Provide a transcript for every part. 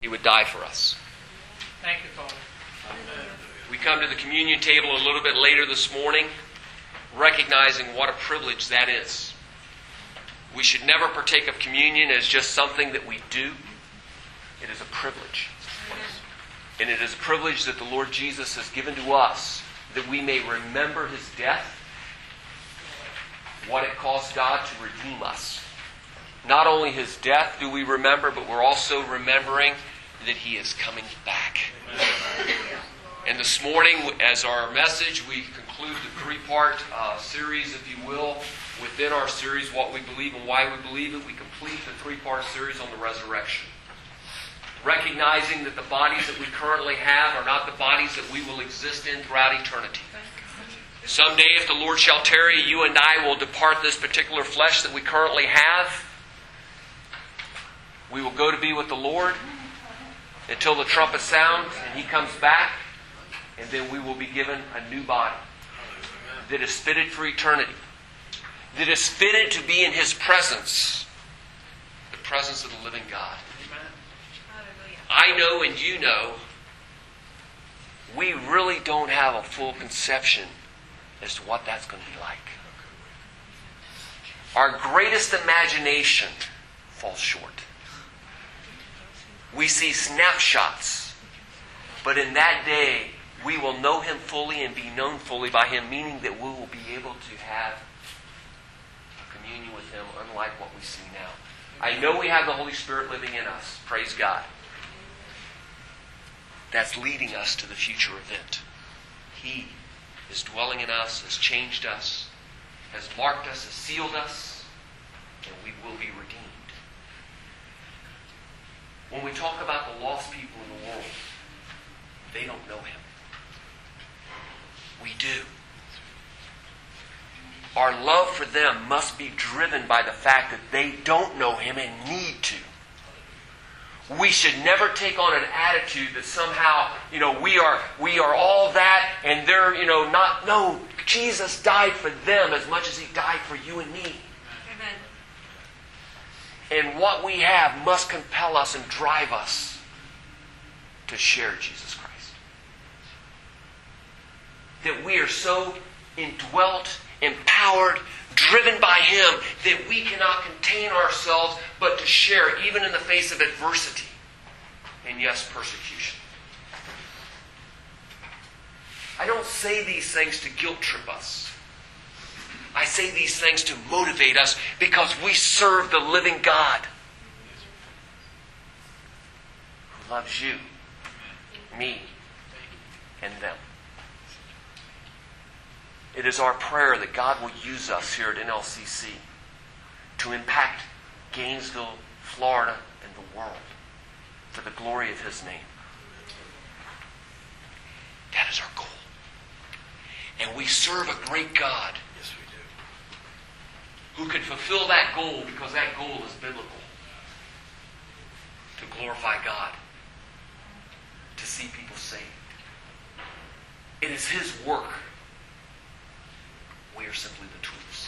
He would die for us. Thank you, Father. We come to the communion table a little bit later this morning, recognizing what a privilege that is. We should never partake of communion as just something that we do. It is a privilege. And it is a privilege that the Lord Jesus has given to us, that we may remember His death, what it cost God to redeem us. Not only His death do we remember, but we're also remembering that He is coming back. And this morning, as our message, we conclude the three-part series, if you will, within our series, What We Believe and Why We Believe It. We complete the three-part series on the resurrection. Recognizing that the bodies that we currently have are not the bodies that we will exist in throughout eternity. Someday, if the Lord shall tarry, you and I will depart this particular flesh that we currently have. We will go to be with the Lord until the trumpet sounds and He comes back. And then we will be given a new body that is fitted for eternity, that is fitted to be in His presence, the presence of the living God. I know and you know, we really don't have a full conception as to what that's going to be like. Our greatest imagination falls short. We see snapshots, but in that day, we will know Him fully and be known fully by Him, meaning that we will be able to have a communion with Him unlike what we see now. I know we have the Holy Spirit living in us. Praise God. That's leading us to the future event. He is dwelling in us, has changed us, has marked us, has sealed us, and we will be redeemed. When we talk about the lost people in the world, they don't know Him. We do. Our love for them must be driven by the fact that they don't know Him and need to. We should never take on an attitude that somehow, we are all that and they're, not. No, Jesus died for them as much as He died for you and me. Amen. And what we have must compel us and drive us to share Jesus Christ. That we are so indwelt, empowered, driven by Him that we cannot contain ourselves but to share even in the face of adversity and yes, persecution. I don't say these things to guilt trip us. I say these things to motivate us because we serve the living God who loves you, me, and them. It is our prayer that God will use us here at NLCC to impact Gainesville, Florida, and the world for the glory of His name. That is our goal. And we serve a great God. Yes, we do. Who can fulfill that goal because that goal is biblical. To glorify God. To see people saved. It is His work. We are simply the tools.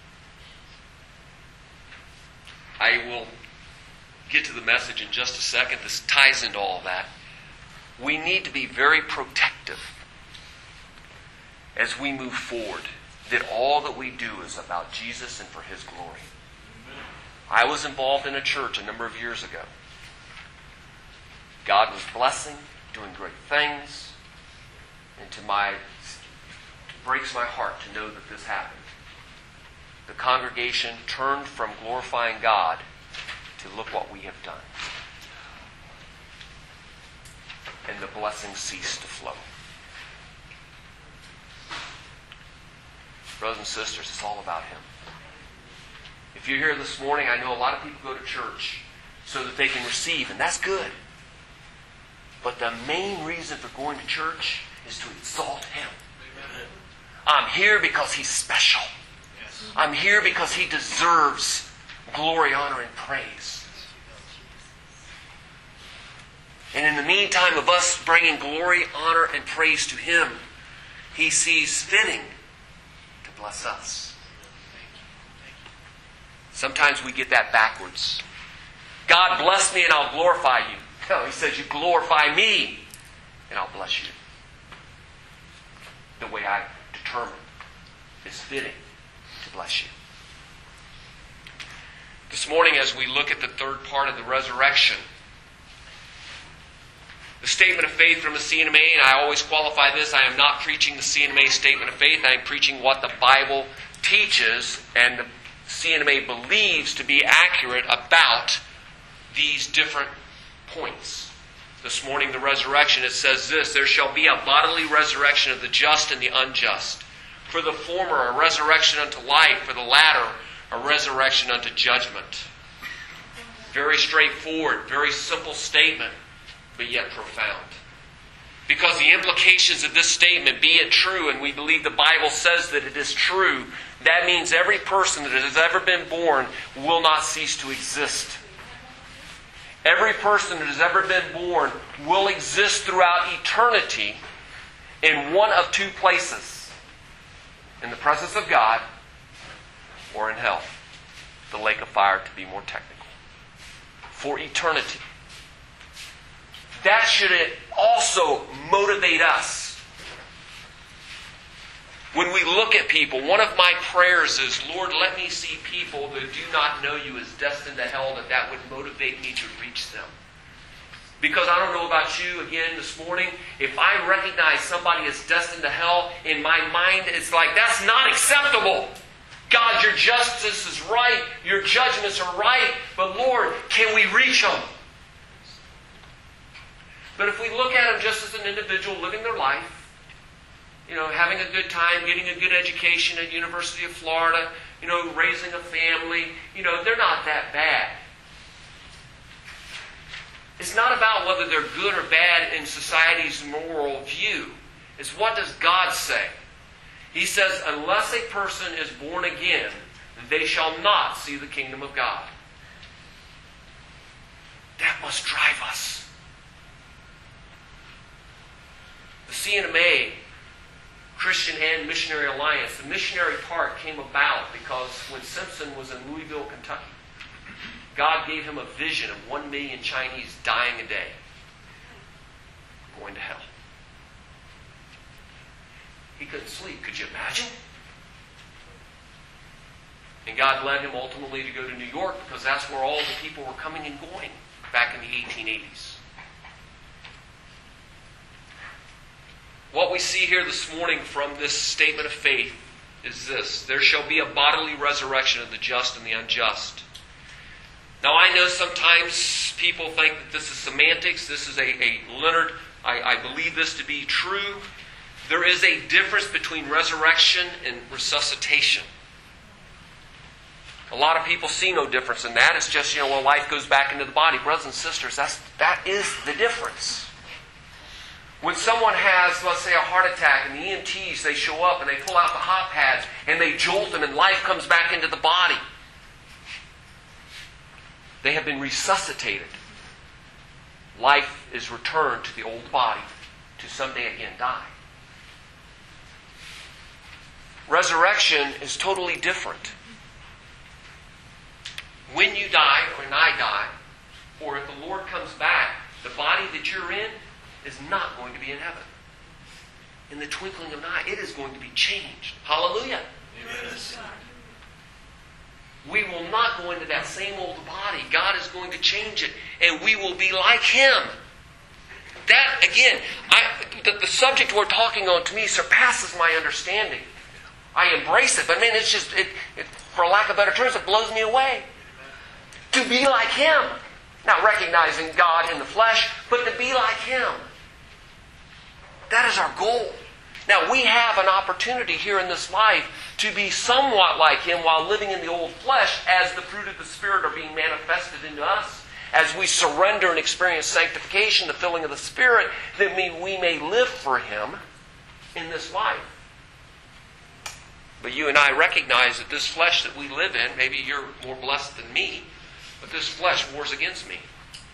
I will get to the message in just a second. This ties into all that. We need to be very protective as we move forward, that all that we do is about Jesus and for His glory. Amen. I was involved in a church a number of years ago. God was blessing, doing great things, and it breaks my heart to know that this happened. The congregation turned from glorifying God to look what we have done. And the blessing ceased to flow. Brothers and sisters, it's all about Him. If you're here this morning, I know a lot of people go to church so that they can receive, and that's good. But the main reason for going to church is to exalt Him. Amen. I'm here because He's special. Yes. I'm here because He deserves glory, honor, and praise. And in the meantime of us bringing glory, honor, and praise to Him, He sees fitting to bless us. Sometimes we get that backwards. God bless me and I'll glorify you. No, he says, you glorify me, and I'll bless you. The way I determine is fitting to bless you. This morning, as we look at the third part of the resurrection, the statement of faith from the CNMA, and I always qualify this, I am not preaching the CNMA statement of faith, I am preaching what the Bible teaches and the CNMA believes to be accurate about these different points. This morning, the resurrection, it says this, there shall be a bodily resurrection of the just and the unjust. For the former, a resurrection unto life, for the latter, a resurrection unto judgment. Very straightforward, very simple statement, but yet profound. Because the implications of this statement, be it true, and we believe the Bible says that it is true, that means every person that has ever been born will not cease to exist. Every person that has ever been born will exist throughout eternity in one of two places. In the presence of God or in hell. The lake of fire, to be more technical. For eternity. That should also motivate us. When we look at people, one of my prayers is, Lord, let me see people that do not know you as destined to hell, that would motivate me to reach them. Because I don't know about you, again, this morning, if I recognize somebody as destined to hell, in my mind, it's like, that's not acceptable. God, your justice is right, your judgments are right, but Lord, can we reach them? But if we look at them just as an individual living their life, having a good time, getting a good education at University of Florida, raising a family, they're not that bad. It's not about whether they're good or bad in society's moral view. It's what does God say? He says, unless a person is born again, they shall not see the kingdom of God. That must drive us. The CNMA, Christian and Missionary Alliance, the missionary part came about because when Simpson was in Louisville, Kentucky, God gave him a vision of 1 million Chinese dying a day, going to hell. He couldn't sleep. Could you imagine? And God led him ultimately to go to New York because that's where all the people were coming and going back in the 1880s. What we see here this morning from this statement of faith is this. There shall be a bodily resurrection of the just and the unjust. Now I know sometimes people think that this is semantics. This is a Leonard, I believe this to be true. There is a difference between resurrection and resuscitation. A lot of people see no difference in that. It's just, life goes back into the body. Brothers and sisters, that is the difference. When someone has, let's say, a heart attack and the EMTs, they show up and they pull out the hot pads and they jolt them and life comes back into the body. They have been resuscitated. Life is returned to the old body to someday again die. Resurrection is totally different. When you die, or when I die, or if the Lord comes back, the body that you're in is not going to be in heaven. In the twinkling of an eye, it is going to be changed. Hallelujah. Amen. We will not go into that same old body. God is going to change it, and we will be like Him. That, again, the subject we're talking on, to me, surpasses my understanding. I embrace it, but man, it's just, for lack of better terms, it blows me away. To be like Him. Not recognizing God in the flesh, but to be like Him. That is our goal. Now, we have an opportunity here in this life to be somewhat like Him while living in the old flesh as the fruit of the Spirit are being manifested into us. As we surrender and experience sanctification, the filling of the Spirit, that we may live for Him in this life. But you and I recognize that this flesh that we live in, maybe you're more blessed than me, but this flesh wars against me.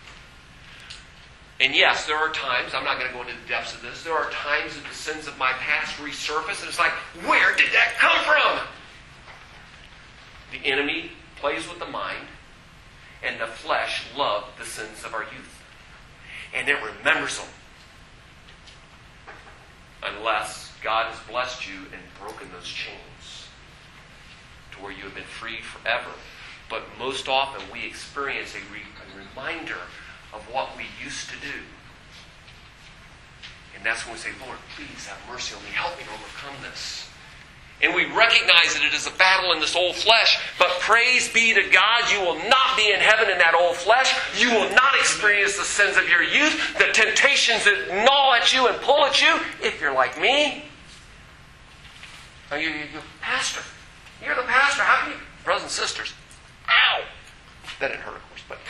And yes, there are times, I'm not going to go into the depths of this, there are times that the sins of my past resurface, and it's like, where did that come from? The enemy plays with the mind, and the flesh loved the sins of our youth. and it remembers them. Unless God has blessed you and broken those chains to where you have been freed forever. But most often we experience a reminder of what we used to do. And that's when we say, Lord, please have mercy on me. Help me to overcome this. And we recognize that it is a battle in this old flesh. But praise be to God, you will not be in heaven in that old flesh. You will not experience the sins of your youth, the temptations that gnaw at you and pull at you, if you're like me. Now you pastor. You're the pastor. How can you? Brothers and sisters. Ow! That didn't hurt, of course. But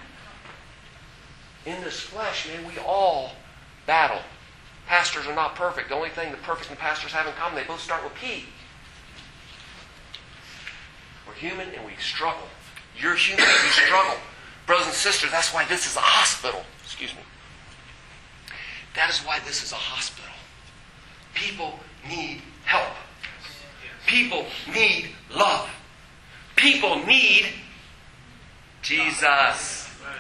in this flesh, man, we all battle. Pastors are not perfect. The only thing the perfect and pastors have in common, they both start with P. We're human and we struggle. You're human and you struggle. Brothers and sisters, that's why this is a hospital. Excuse me. That is why this is a hospital. People need help. People need love. People need Jesus.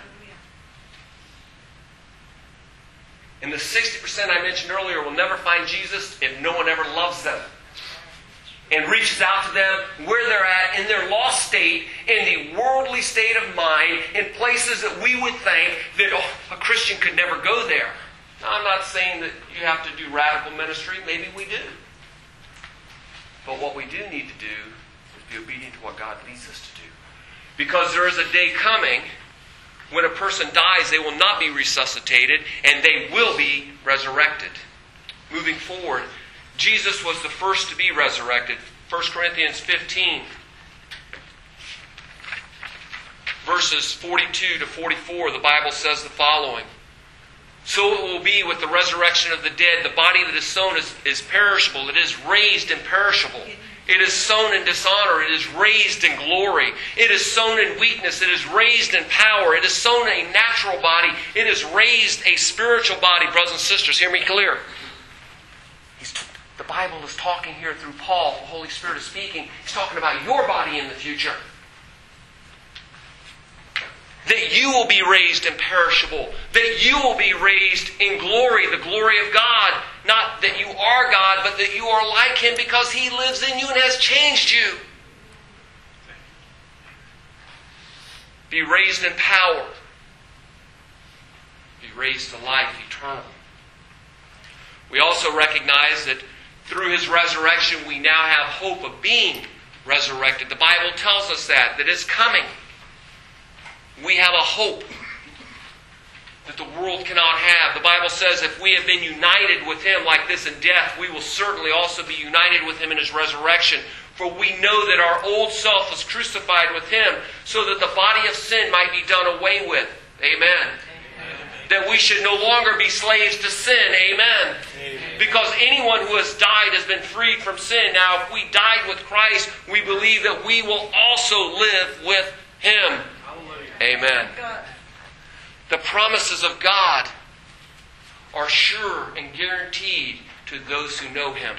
And the 60% I mentioned earlier will never find Jesus if no one ever loves them and reaches out to them where they're at in their lost state, in the worldly state of mind, in places that we would think that a Christian could never go there. Now, I'm not saying that you have to do radical ministry. Maybe we do. But what we do need to do is be obedient to what God leads us to do. Because there is a day coming when a person dies, they will not be resuscitated, and they will be resurrected. Moving forward, Jesus was the first to be resurrected. 1 Corinthians 15, verses 42 to 44, the Bible says the following. So it will be with the resurrection of the dead. The body that is sown is perishable. It is raised imperishable. It is sown in dishonor. It is raised in glory. It is sown in weakness. It is raised in power. It is sown a natural body. It is raised a spiritual body. Brothers and sisters, hear me clear. The Bible is talking here through Paul. The Holy Spirit is speaking. He's talking about your body in the future. That you will be raised imperishable. That you will be raised in glory, the glory of God. Not that you are God, but that you are like Him because He lives in you and has changed you. Be raised in power. Be raised to life eternal. We also recognize that through His resurrection we now have hope of being resurrected. The Bible tells us that it's coming. We have a hope that the world cannot have. The Bible says if we have been united with Him like this in death, we will certainly also be united with Him in His resurrection. For we know that our old self was crucified with Him so that the body of sin might be done away with. Amen. That we should no longer be slaves to sin. Amen. Because anyone who has died has been freed from sin. Now, if we died with Christ, we believe that we will also live with Him. Amen. The promises of God are sure and guaranteed to those who know Him.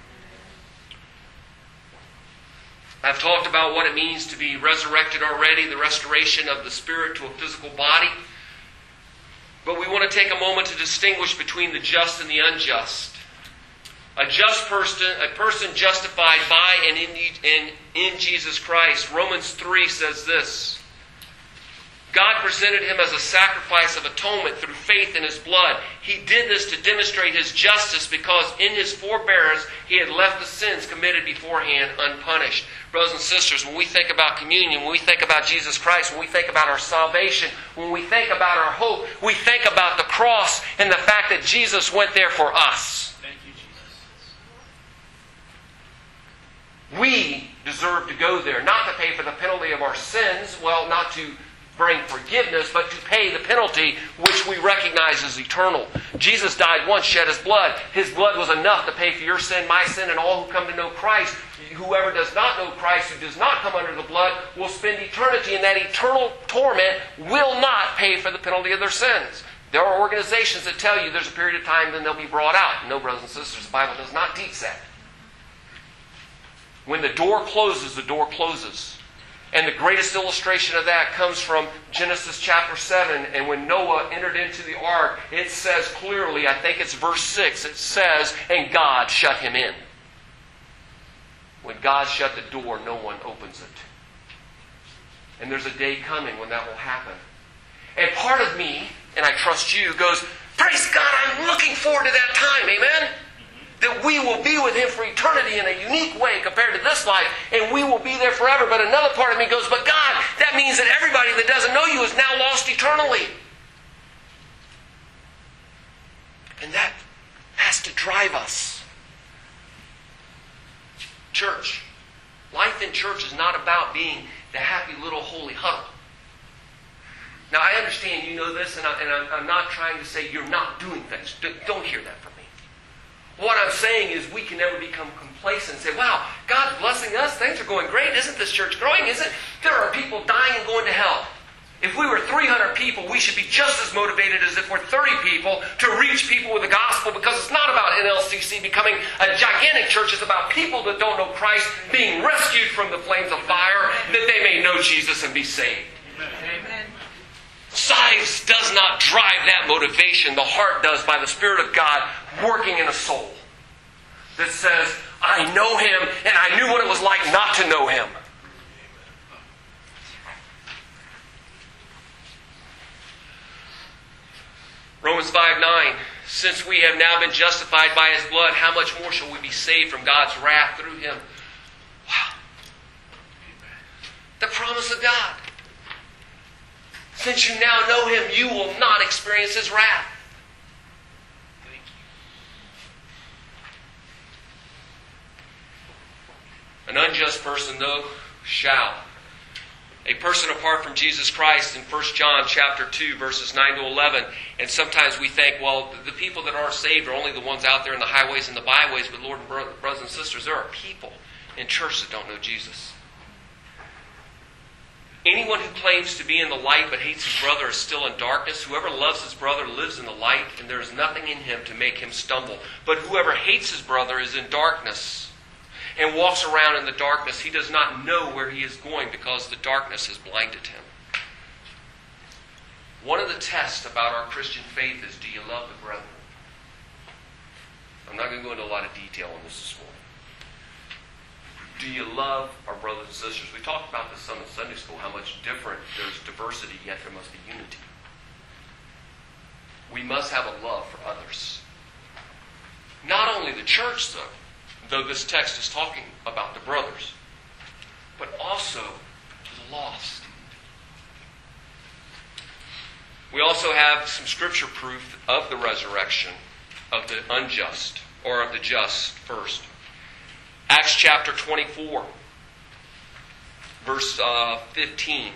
I've talked about what it means to be resurrected already, the restoration of the spirit to a physical body. But we want to take a moment to distinguish between the just and the unjust. A just person, a person justified by and in Jesus Christ. Romans 3 says this. God presented Him as a sacrifice of atonement through faith in His blood. He did this to demonstrate His justice because in His forbearance He had left the sins committed beforehand unpunished. Brothers and sisters, when we think about communion, when we think about Jesus Christ, when we think about our salvation, when we think about our hope, we think about the cross and the fact that Jesus went there for us. Thank you, Jesus. We deserve to go there, not to pay for the penalty of our sins, well, not to bring forgiveness, but to pay the penalty which we recognize as eternal. Jesus died once, shed His blood. His blood was enough to pay for your sin, my sin, and all who come to know Christ. Whoever does not know Christ, who does not come under the blood, will spend eternity in that eternal torment, will not pay for the penalty of their sins. There are organizations that tell you there's a period of time, then they'll be brought out. No, brothers and sisters, the Bible does not teach that. When the door closes, the door closes. And the greatest illustration of that comes from Genesis chapter 7. And when Noah entered into the ark, it says clearly, I think it's verse 6, it says, and God shut him in. When God shut the door, no one opens it. And there's a day coming when that will happen. And part of me, and I trust you, goes, praise God, I'm looking forward to that time, amen? That we will be with Him for eternity in a unique way compared to this life, and we will be there forever. But another part of me goes, but God, that means that everybody that doesn't know You is now lost eternally. And that has to drive us. Church. Life in church is not about being the happy little holy huddle. Now, I understand you know this, and I'm not trying to say you're not doing things. Don't hear that from me. What I'm saying is we can never become complacent and say, wow, God's blessing us. Things are going great. Isn't this church growing? Isn't there are people dying and going to hell? If we were 300 people, we should be just as motivated as if we're 30 people to reach people with the gospel, because it's not about NLCC becoming a gigantic church. It's about people that don't know Christ being rescued from the flames of fire that they may know Jesus and be saved. Amen. Size does not drive that motivation. The heart does, by the Spirit of God working in a soul that says, I know Him and I knew what it was like not to know Him. Romans 5:9, since we have now been justified by His blood, how much more shall we be saved from God's wrath through Him? Wow. The promise of God. Since you now know Him, you will not experience His wrath. Thank you. An unjust person, though, shall. A person apart from Jesus Christ in 1 John chapter 2, verses 9 to 11. And sometimes we think, well, the people that aren't saved are only the ones out there in the highways and the byways. But Lord and brothers and sisters, there are people in church that don't know Jesus. Anyone who claims to be in the light but hates his brother is still in darkness. Whoever loves his brother lives in the light, and there is nothing in him to make him stumble. But whoever hates his brother is in darkness and walks around in the darkness. He does not know where he is going because the darkness has blinded him. One of the tests about our Christian faith is, do you love the brethren? I'm not going to go into a lot of detail on this morning. Do you love our brothers and sisters? We talked about this some in Sunday school, how much different there's diversity, yet there must be unity. We must have a love for others. Not only the church, though this text is talking about the brothers, but also the lost. We also have some scripture proof of the resurrection of the unjust, or of the just first. Acts chapter 24, verse 15.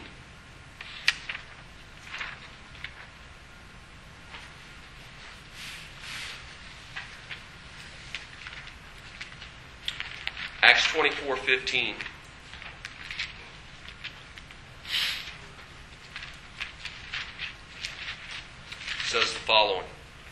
Acts 24:15 says the following.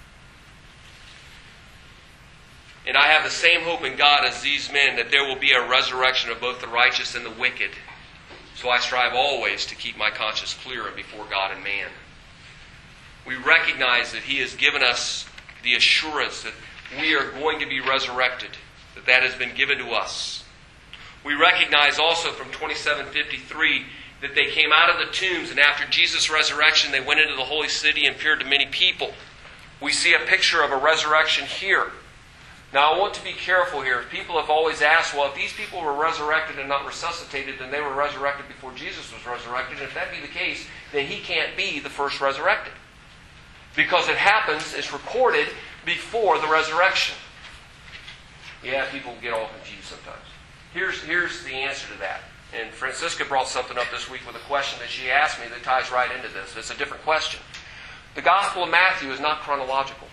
And I have the same hope in God as these men, that there will be a resurrection of both the righteous and the wicked. So I strive always to keep my conscience clear before God and man. We recognize that He has given us the assurance that we are going to be resurrected, that has been given to us. We recognize also from 27:53 that they came out of the tombs, and after Jesus' resurrection, they went into the holy city and appeared to many people. We see a picture of a resurrection here. Now, I want to be careful here. People have always asked, well, if these people were resurrected and not resuscitated, then they were resurrected before Jesus was resurrected. And if that be the case, then He can't be the first resurrected. Because it happens, it's recorded before the resurrection. Yeah, people get all confused sometimes. Here's the answer to that. And Francisca brought something up this week with a question that she asked me that ties right into this. It's a different question. The Gospel of Matthew is not chronological.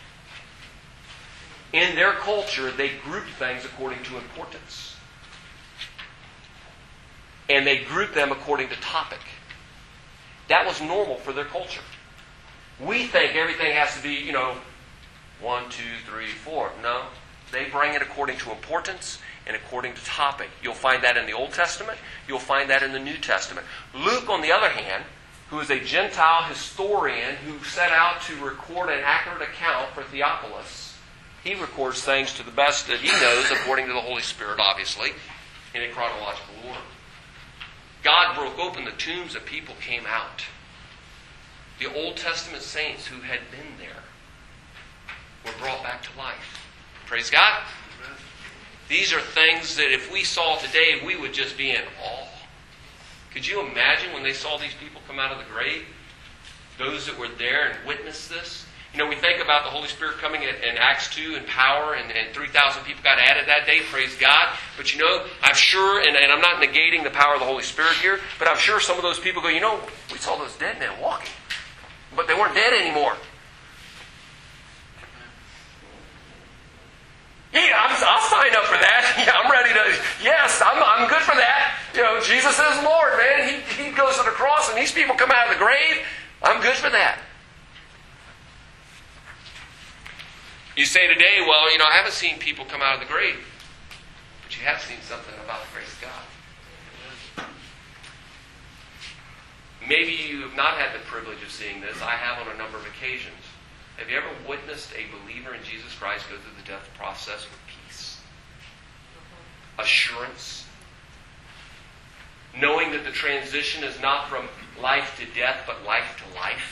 In their culture, they grouped things according to importance. And they grouped them according to topic. That was normal for their culture. We think everything has to be, 1, 2, 3, 4. No. They bring it according to importance, and according to topic. You'll find that in the Old Testament. You'll find that in the New Testament. Luke, on the other hand, who is a Gentile historian who set out to record an accurate account for Theophilus, he records things to the best that he knows, according to the Holy Spirit, obviously, in a chronological order. God broke open the tombs and people came out. The Old Testament saints who had been there were brought back to life. Praise God. These are things that if we saw today, we would just be in awe. Could you imagine when they saw these people come out of the grave? Those that were there and witnessed this? You know, we think about the Holy Spirit coming in Acts 2 in power, and 3,000 people got added that day, praise God. But you know, I'm sure, and I'm not negating the power of the Holy Spirit here, but I'm sure some of those people go, you know, we saw those dead men walking. But they weren't dead anymore. Yeah, I'll sign up for that. Yeah, I'm ready to. Yes, I'm good for that. You know, Jesus is Lord, man. He goes to the cross, and these people come out of the grave. I'm good for that. You say today, well, you know, I haven't seen people come out of the grave, but you have seen something about the grace of God. Maybe you have not had the privilege of seeing this. I have on a number of occasions. Have you ever witnessed a believer in Jesus Christ go through the death process with peace? Assurance? Knowing that the transition is not from life to death, but life to life?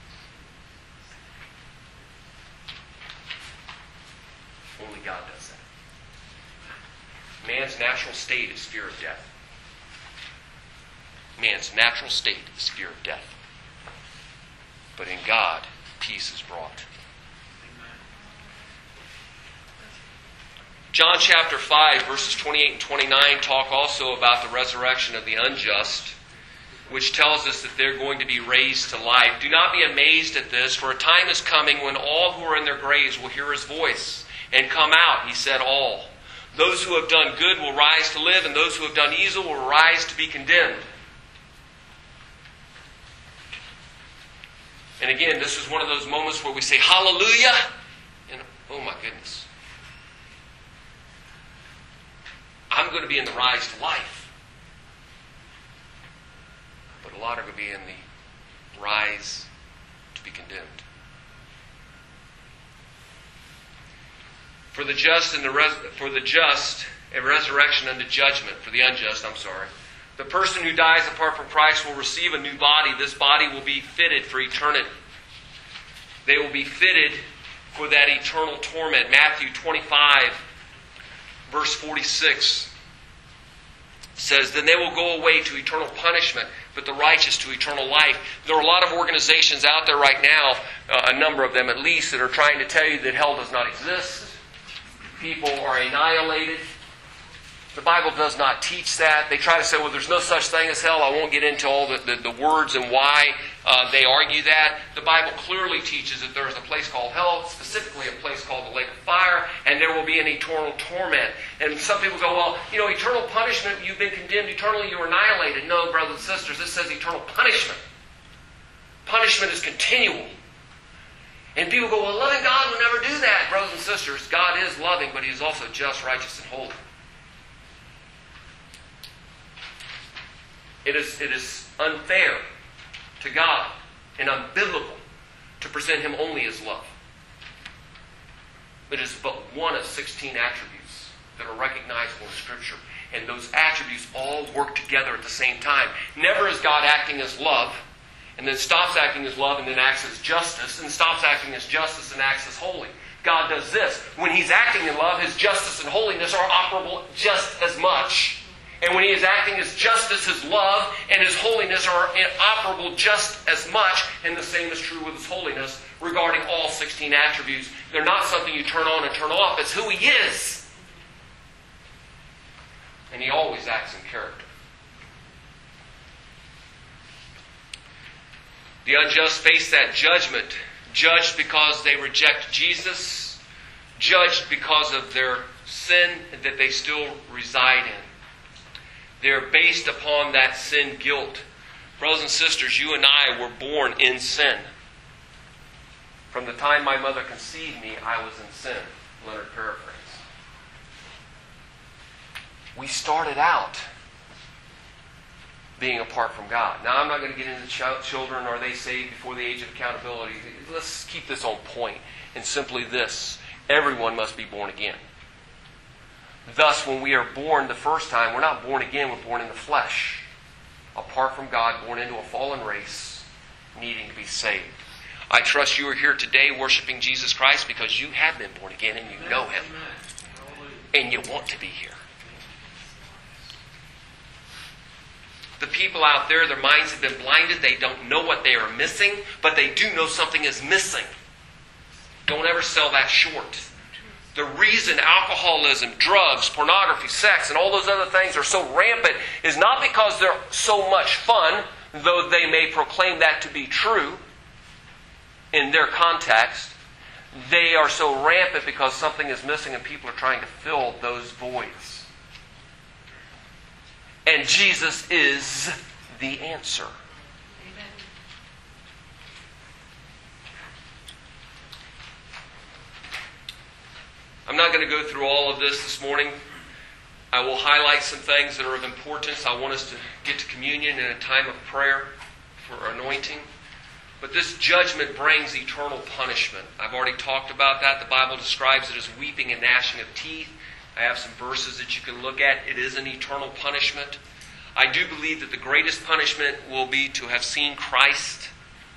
Only God does that. Man's natural state is fear of death. Man's natural state is fear of death. But in God, peace is brought. John chapter 5, verses 28 and 29 talk also about the resurrection of the unjust, which tells us that they're going to be raised to life. Do not be amazed at this, for a time is coming when all who are in their graves will hear His voice and come out. He said all. Those who have done good will rise to live, and those who have done evil will rise to be condemned. And again, this is one of those moments where we say, hallelujah, and oh my goodness. I'm going to be in the rise to life. But a lot are going to be in the rise to be condemned. For the just, a resurrection unto judgment. For the unjust, The person who dies apart from Christ will receive a new body. This body will be fitted for eternity. They will be fitted for that eternal torment. Matthew 25, verse 46 says, then they will go away to eternal punishment, but the righteous to eternal life. There are a lot of organizations out there right now, a number of them at least, that are trying to tell you that hell does not exist. People are annihilated. The Bible does not teach that. They try to say, well, there's no such thing as hell. I won't get into all the words and why they argue that. The Bible clearly teaches that there is a place called hell, specifically a place called the lake of fire, and there will be an eternal torment. And some people go, well, you know, eternal punishment, you've been condemned eternally, you were annihilated. No, brothers and sisters, it says eternal punishment. Punishment is continual. And people go, well, loving God will never do that. Brothers and sisters, God is loving, but He is also just, righteous, and holy. It is unfair to God and unbiblical to present Him only as love. It is but one of 16 attributes that are recognizable in Scripture. And those attributes all work together at the same time. Never is God acting as love, and then stops acting as love, and then acts as justice, and stops acting as justice and acts as holy. God does this. When He's acting in love, His justice and holiness are operable just as much. And when He is acting as justice, His love and His holiness are operable just as much. And the same is true with His holiness regarding all 16 attributes. They're not something you turn on and turn off. It's who He is. And He always acts in character. The unjust face that judgment. Judged because they reject Jesus. Judged because of their sin that they still reside in. They're based upon that sin guilt. Brothers and sisters, you and I were born in sin. From the time my mother conceived me, I was in sin. Leonard paraphrase. We started out being apart from God. Now, I'm not going to get into children, are they saved before the age of accountability? Let's keep this on point. And simply this: everyone must be born again. Thus, when we are born the first time, we're not born again, we're born in the flesh. Apart from God, born into a fallen race, needing to be saved. I trust you are here today worshiping Jesus Christ because you have been born again and you know Him. And you want to be here. The people out there, their minds have been blinded. They don't know what they are missing, but they do know something is missing. Don't ever sell that short. The reason alcoholism, drugs, pornography, sex, and all those other things are so rampant is not because they're so much fun, though they may proclaim that to be true in their context. They are so rampant because something is missing and people are trying to fill those voids. And Jesus is the answer. I'm not going to go through all of this morning. I will highlight some things that are of importance. I want us to get to communion in a time of prayer for anointing. But this judgment brings eternal punishment. I've already talked about that. The Bible describes it as weeping and gnashing of teeth. I have some verses that you can look at. It is an eternal punishment. I do believe that the greatest punishment will be to have seen Christ,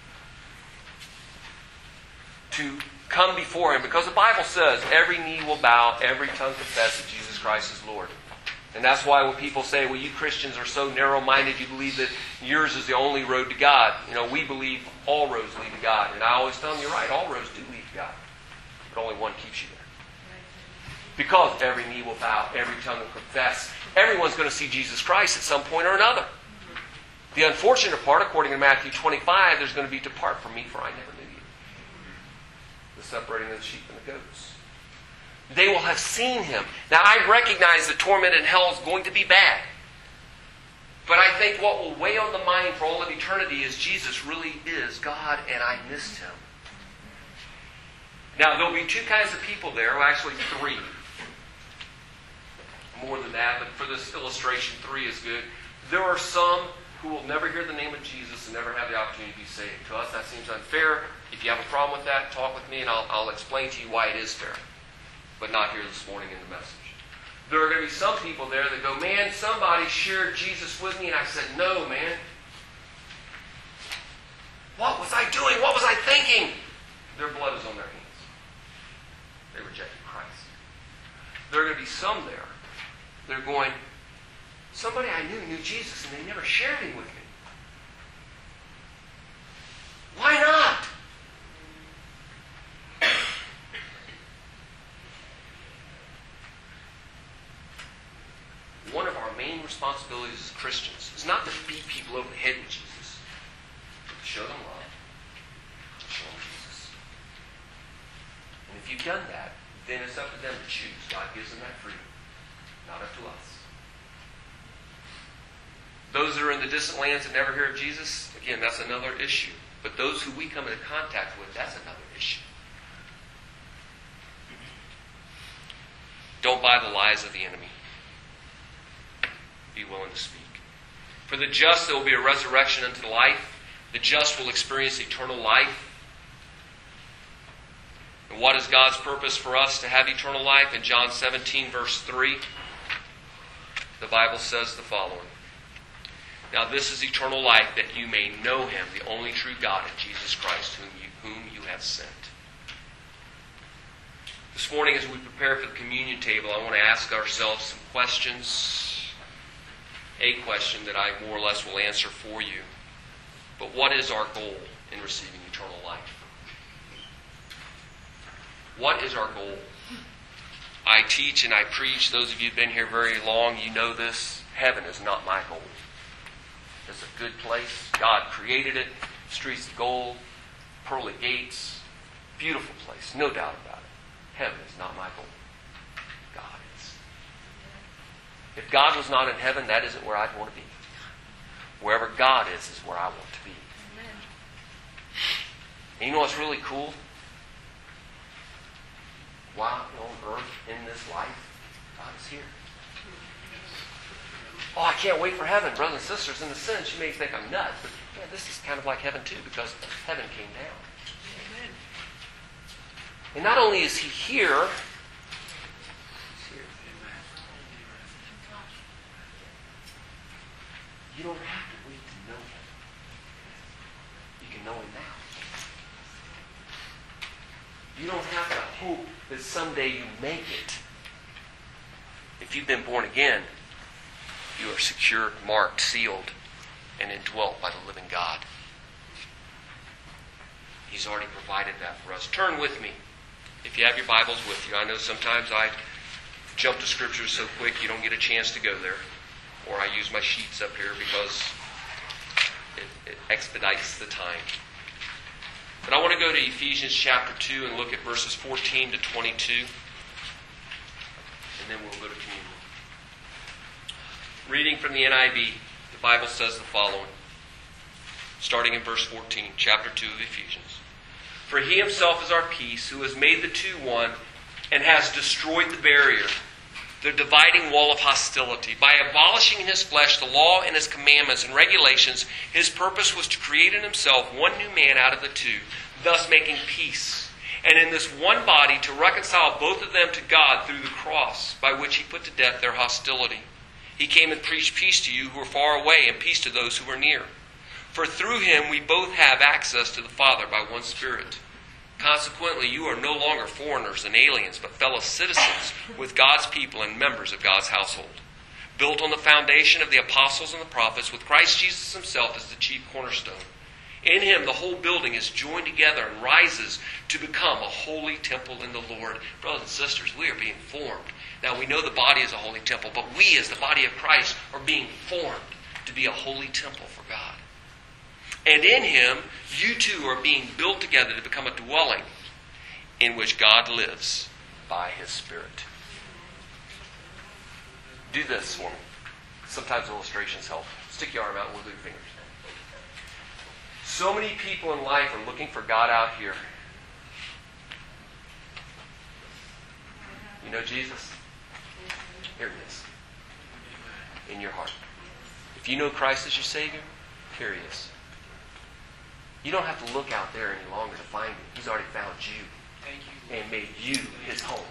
to come before Him, because the Bible says every knee will bow, every tongue confess that Jesus Christ is Lord. And that's why when people say, well, you Christians are so narrow-minded, you believe that yours is the only road to God. We believe all roads lead to God. And I always tell them, you're right, all roads do lead to God. But only one keeps you there. Because every knee will bow, every tongue will confess. Everyone's going to see Jesus Christ at some point or another. The unfortunate part, according to Matthew 25, there's going to be, depart from me, for I never knew you. The separating of the sheep and the goats. They will have seen Him. Now, I recognize that torment in hell is going to be bad. But I think what will weigh on the mind for all of eternity is Jesus really is God, and I missed Him. Now, there'll be two kinds of people there. Well, actually, three. More than that, but for this illustration, three is good. There are some who will never hear the name of Jesus and never have the opportunity to be saved. To us, that seems unfair. If you have a problem with that, talk with me and I'll explain to you why it is fair. But not here this morning in the message. There are going to be some people there that go, man, somebody shared Jesus with me, and I said, no, man. What was I doing? What was I thinking? Their blood is on their hands. They rejected Christ. There are going to be some there. They're going, somebody I knew Jesus, and they never shared Him with me. Why not? One of our main responsibilities as Christians is not to beat people over the head with Jesus, but to show them love, to show them Jesus. And if you've done that, then it's up to them to choose. God gives them that freedom, not up to us. Those that are in the distant lands that never hear of Jesus, again, that's another issue. But those who we come into contact with, that's another issue. Don't buy the lies of the enemy. Be willing to speak. For the just, there will be a resurrection unto life. The just will experience eternal life. And what is God's purpose for us to have eternal life? In John 17, verse 3, the Bible says the following. Now this is eternal life, that you may know Him, the only true God, and Jesus Christ, whom you have sent. This morning, as we prepare for the communion table, I want to ask ourselves some questions. A question that I more or less will answer for you. But what is our goal in receiving eternal life? What is our goal? I teach and I preach. Those of you who have been here very long, you know this. Heaven is not my goal. It's a good place. God created it. Streets of gold, pearly gates. Beautiful place, no doubt about it. Heaven is not my goal. God is. If God was not in heaven, that isn't where I'd want to be. Wherever God is where I want to be. Amen. And you know what's really cool? While on earth, in this life, God is here. Oh, I can't wait for heaven. Brothers and sisters, in a sense, you may think I'm nuts, but yeah, this is kind of like heaven too, because heaven came down. Amen. And not only is He here, He's here. You don't have to wait to know Him. You can know Him now. You don't have to hope that someday you make it. If you've been born again, you are secured, marked, sealed, and indwelt by the living God. He's already provided that for us. Turn with me, if you have your Bibles with you. I know sometimes I jump to Scriptures so quick you don't get a chance to go there. Or I use my sheets up here because it expedites the time. But I want to go to Ephesians chapter 2 and look at verses 14 to 22. And then we'll go to communion. Reading from the NIV, the Bible says the following. Starting in verse 14, chapter 2 of Ephesians. For He Himself is our peace, who has made the two one, and has destroyed the barrier, the dividing wall of hostility. By abolishing in His flesh the law and His commandments and regulations, His purpose was to create in Himself one new man out of the two, thus making peace. And in this one body to reconcile both of them to God through the cross, by which He put to death their hostility. He came and preached peace to you who are far away, and peace to those who are near. For through Him we both have access to the Father by one Spirit. Consequently, you are no longer foreigners and aliens, but fellow citizens with God's people and members of God's household, built on the foundation of the apostles and the prophets, with Christ Jesus Himself as the chief cornerstone. In Him, the whole building is joined together and rises to become a holy temple in the Lord. Brothers and sisters, we are being formed. Now, we know the body is a holy temple, but we as the body of Christ are being formed to be a holy temple for God. And in Him, you too are being built together to become a dwelling in which God lives by His Spirit. Do this for me. Sometimes illustrations help. Stick your arm out and wiggle your fingers. So many people in life are looking for God out here. You know Jesus? Here He is. In your heart. If you know Christ as your Savior, here He is. You don't have to look out there any longer to find Him. He's already found you. And made you His home.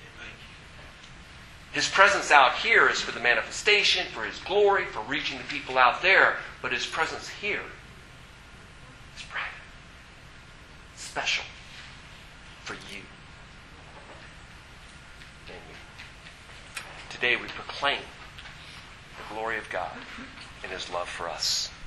His presence out here is for the manifestation, for His glory, for reaching the people out there. But His presence here is private. Special. For you. And you. Today we proclaim the glory of God and His love for us.